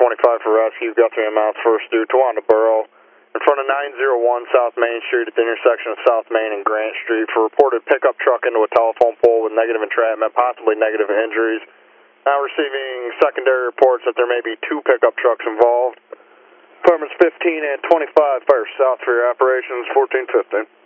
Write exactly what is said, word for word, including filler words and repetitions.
twenty-five for rescue. Guthrie and Mounts first through Towanda Borough. In front of nine oh one South Main Street at the intersection of South Main and Grant Street for reported pickup truck into a telephone pole with negative entrapment, possibly negative injuries. Now receiving secondary reports that there may be two pickup trucks involved. Departments fifteen and twenty-five first, south for your operations, fourteen fifteen.